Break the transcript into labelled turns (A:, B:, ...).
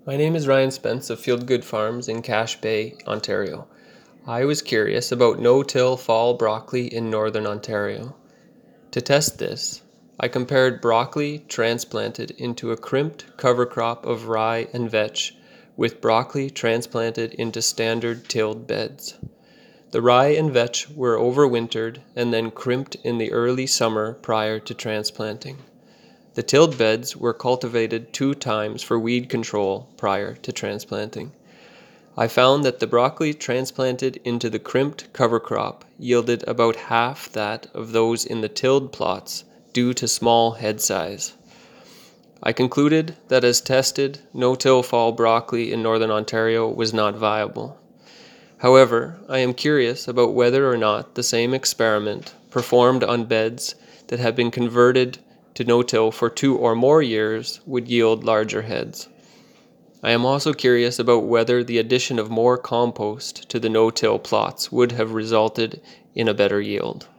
A: My name is Ryan Spence of Field Good Farms in Cache Bay, Ontario. I was curious about no-till fall broccoli in northern Ontario. To test this, I compared broccoli transplanted into a crimped cover crop of rye and vetch with broccoli transplanted into standard tilled beds. The rye and vetch were overwintered and then crimped in the early summer prior to transplanting. The tilled beds were cultivated 2 times for weed control prior to transplanting. I found that the broccoli transplanted into the crimped cover crop yielded about half that of those in the tilled plots due to small head size. I concluded that as tested, no-till fall broccoli in northern Ontario was not viable. However, I am curious about whether or not the same experiment performed on beds that have been converted to no-till for 2 or more years would yield larger heads. I am also curious about whether the addition of more compost to the no-till plots would have resulted in a better yield.